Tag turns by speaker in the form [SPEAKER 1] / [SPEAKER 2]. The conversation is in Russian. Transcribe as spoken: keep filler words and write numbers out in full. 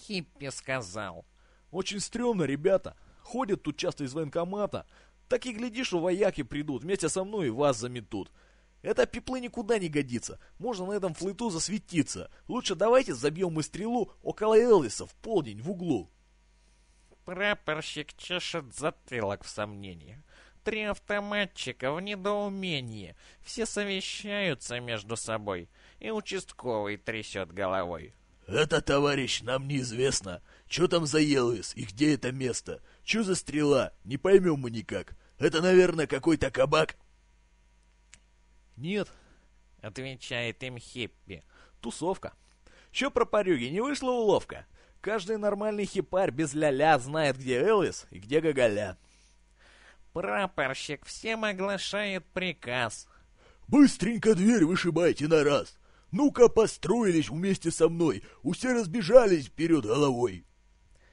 [SPEAKER 1] хиппи сказал.
[SPEAKER 2] Очень стрёмно, ребята. Ходят тут часто из военкомата. Так и глядишь, что вояки придут вместе со мной и вас заметут. Это пеплы никуда не годится. Можно на этом флейту засветиться. Лучше давайте забьем мы стрелу около Элвиса в полдень в углу.
[SPEAKER 1] Прапорщик чешет затылок в сомнении. Три автоматчика в недоумении. Все совещаются между собой. И участковый трясет головой.
[SPEAKER 2] Это, товарищ, нам неизвестно. Чё там за Элвис и где это место? Чё за стрела? Не поймем мы никак. Это, наверное, какой-то кабак? Нет,
[SPEAKER 1] Отвечает им хиппи.
[SPEAKER 2] тусовка. Чё про парюги, не вышла уловка? Каждый нормальный хипарь без ля-ля знает, где Элвис и где Гоголя.
[SPEAKER 1] Прапорщик всем оглашает приказ.
[SPEAKER 2] Быстренько дверь вышибайте на раз. Ну-ка, построились вместе со мной. Все разбежались вперед головой.